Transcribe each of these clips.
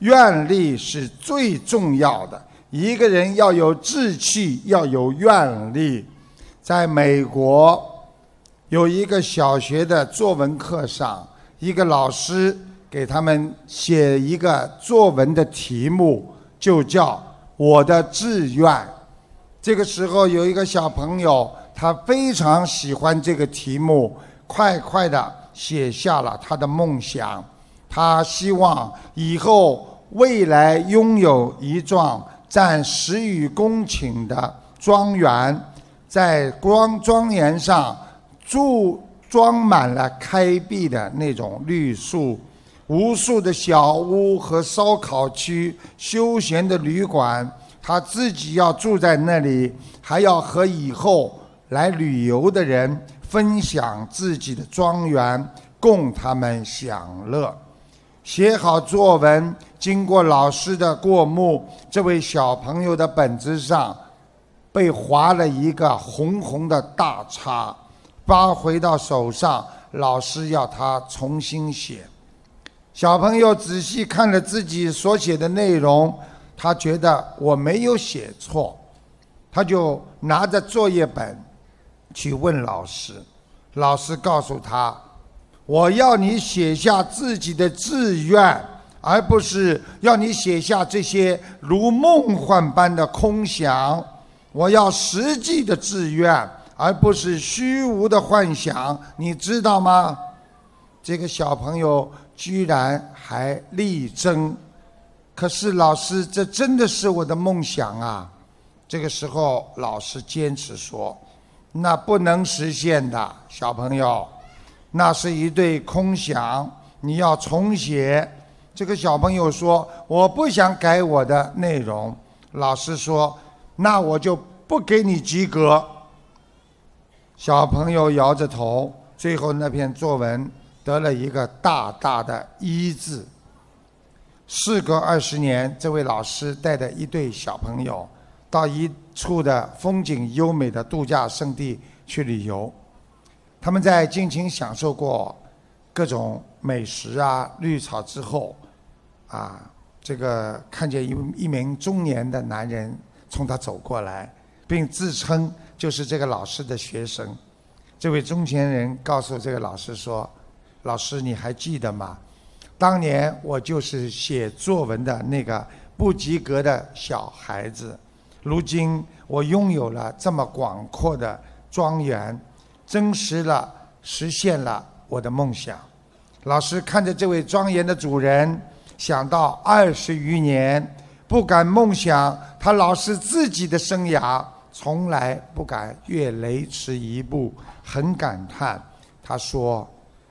愿力是最重要的。一个人要有志气，要有愿力。在美国有一个小学的作文课上，一个老师给他们写一个作文的题目，就叫我的志愿。这个时候有一个小朋友，他非常喜欢这个题目，快快地写下了他的梦想。他希望以后未来拥有一幢占10余公顷的庄园，在庄园上装满了开闭的那种绿树，无数的小屋和烧烤区、休闲的旅馆，他自己要住在那里，还要和以后来旅游的人分享自己的庄园，供他们享乐。写好作文，经过老师的过目，这位小朋友的本子上被划了一个红红的大叉，发回到手上，老师要他重新写。小朋友仔细看了自己所写的内容，他觉得我没有写错，他就拿着作业本去问老师。老师告诉他，我要你写下自己的志愿，而不是要你写下这些如梦幻般的空想。我要实际的志愿，而不是虚无的幻想，你知道吗？这个小朋友居然还力争，可是老师，这真的是我的梦想啊！这个时候老师坚持说，那不能实现的，小朋友，那是一对空想，你要重写。这个小朋友说，我不想改我的内容。老师说，那我就不给你及格。小朋友摇着头，最后那篇作文得了一个大大的一字。事隔20年，这位老师带着一对小朋友到一处的风景优美的度假胜地去旅游。他们在尽情享受过各种美食啊、绿草之后，这个看见一名中年的男人从他走过来，并自称就是这个老师的学生。这位中年人告诉这个老师说，老师，你还记得吗？当年我就是写作文的那个不及格的小孩子，如今我拥有了这么广阔的庄园，实现了我的梦想。老师看着这位庄园的主人，想到20余年不敢梦想他老师自己的生涯，从来不敢越雷池一步，很感叹。他说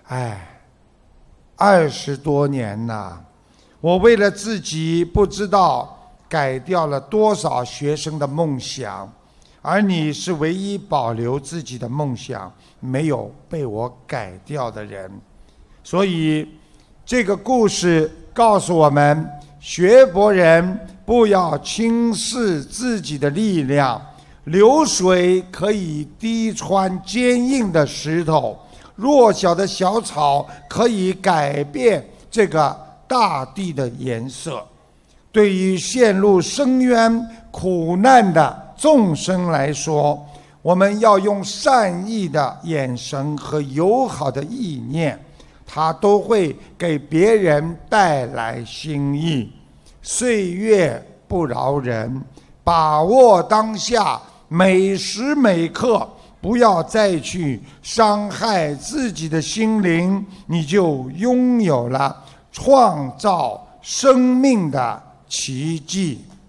，20多年了，我为了自己不知道改掉了多少学生的梦想，而你是唯一保留自己的梦想没有被我改掉的人。所以这个故事告诉我们，学佛人不要轻视自己的力量。流水可以滴穿坚硬的石头，弱小的小草可以改变这个大地的颜色。对于陷入深渊苦难的众生来说，我们要用善意的眼神和友好的意念，它都会给别人带来新意。岁月不饶人，把握当下，每时每刻不要再去伤害自己的心灵，你就拥有了创造生命的奇迹。